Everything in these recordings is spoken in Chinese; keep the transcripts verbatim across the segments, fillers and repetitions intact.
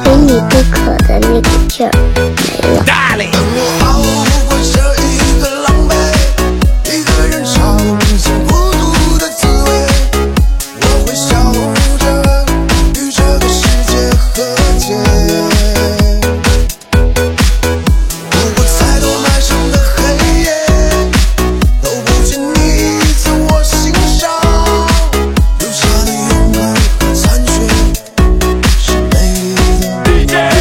非你不可的那股劲儿没了。 等我熬过这一个狼狈，一个人尝尽孤独的滋味，我会笑着与这个世界和解。如果再多漫长的黑夜都不见你在我心上，留下的勇敢和残缺是美丽的。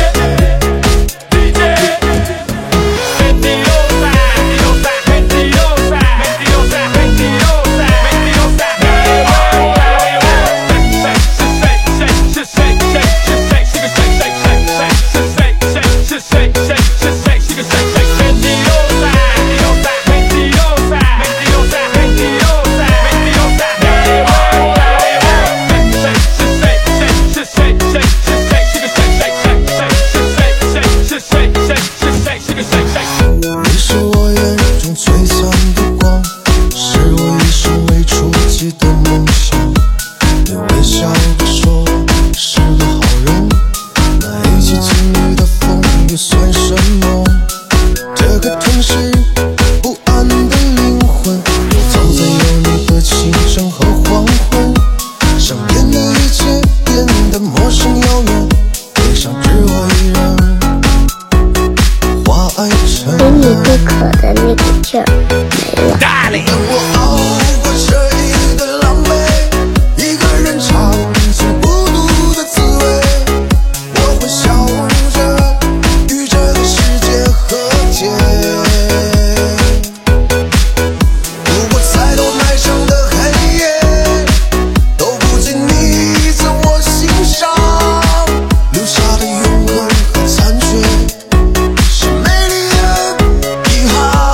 你是我眼中璀璨的光，是我一生未触及的梦想。你微笑着说是个好人，那一起经历的风雨算什么？这个城市不安的灵魂，游走在有你的清晨和黄昏，身边的一切变得陌生遥远，悲伤只我一人。 非你不可的那股劲儿没了。 等我熬过这一个狼狈，一个人尝尽孤独的滋味，我会笑着与这个世界和解。如果再多漫长的黑夜都不见你在我心上，留下的永恒和残缺是美丽的遗憾。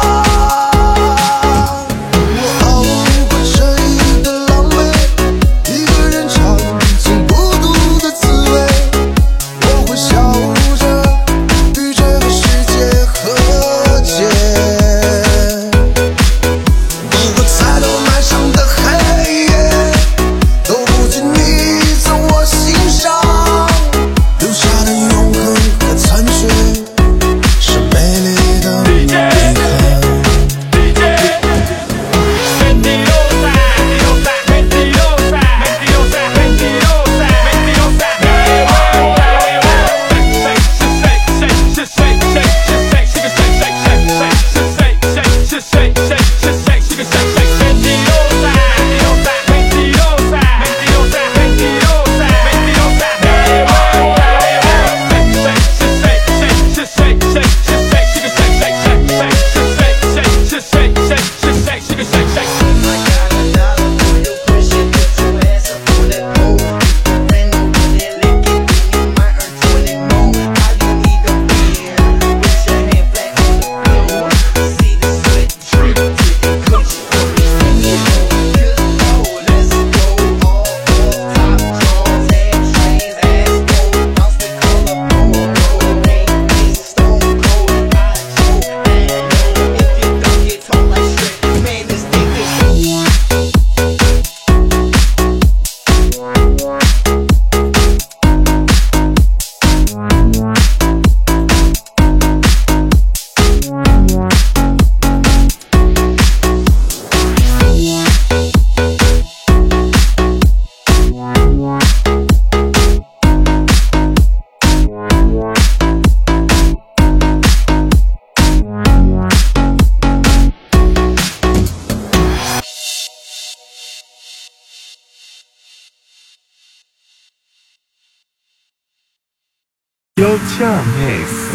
我熬过这一个狼狈，一个人尝尽孤独的滋味，我会笑着与这个世界和解。如果再多漫长的黑夜都不见你在我心上，留下的永恒和残缺是美丽的遗憾。 有酱 mix。